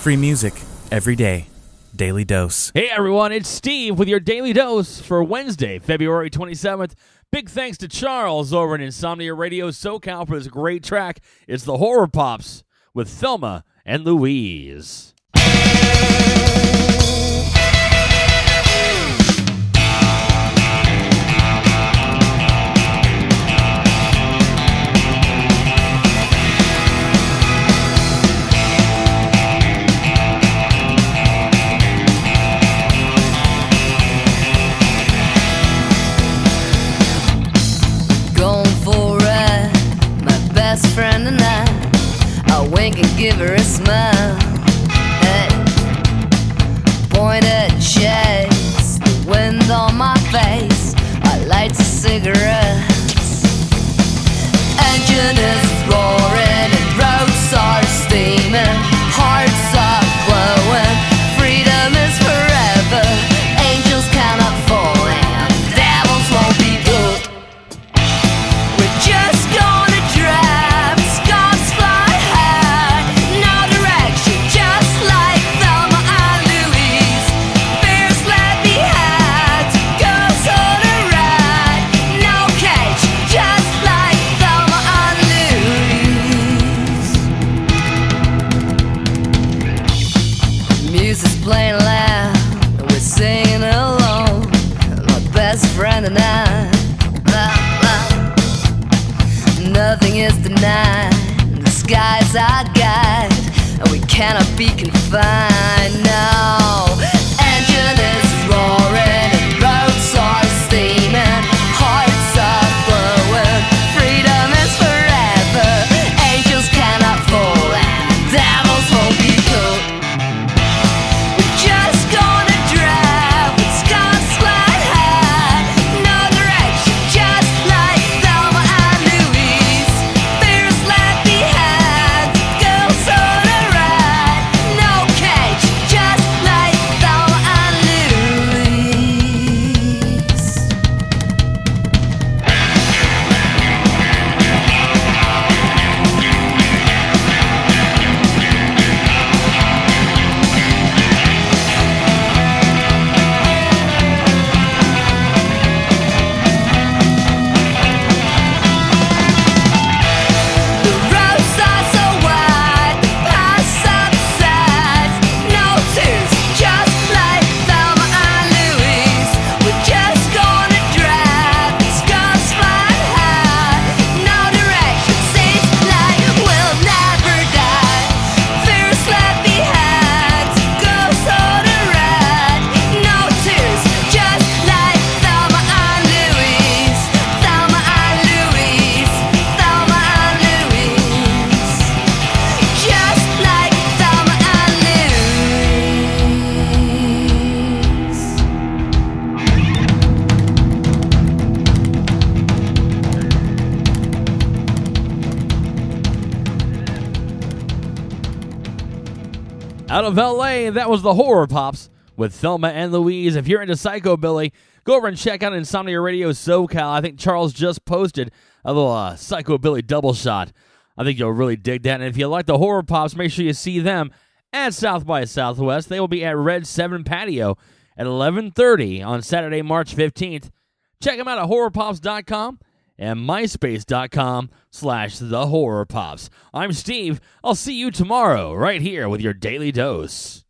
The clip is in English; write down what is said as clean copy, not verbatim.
free music every day. Daily Dose. Hey everyone, it's Steve with your Daily Dose for Wednesday, February 27th. Big thanks to Charles over at Insomnia Radio SoCal for this great track. It's the Horror Pops with Thelma and Louise. Friend and I wink and give her a smile. Hey, pointed shades, the wind on my face. I light a cigarette. Engine is roaring and roads are steaming, hearts are glowing. Freedom is forever. Angels cannot fall and devils won't be good. We're just gonna drive. Playing loud, and we're singing along. My best friend and I, nothing is denied. The sky's our guide, and we cannot be confined. No, engine is roaring and roads are steaming, hearts are glowing. Freedom is forever. Angels cannot fall, and devils won't be cool. Just gonna drive with Scott's flat hat, no direction, just like Thelma and Louise. Fears left behind, girls on a ride, no cage, just like Thelma and Louise. Out of LA, that was the Horror Pops with Thelma and Louise. If you're into Psychobilly, go over and check out Insomnia Radio SoCal. I think Charles just posted a little Psychobilly double shot. I think you'll really dig that. And if you like the Horror Pops, make sure you see them at South by Southwest. They will be at Red 7 Patio at 11:30 on Saturday, March 15th. Check them out at horrorpops.com and myspace.com/thehorrorpops. I'm Steve. I'll see you tomorrow right here with your Daily Dose.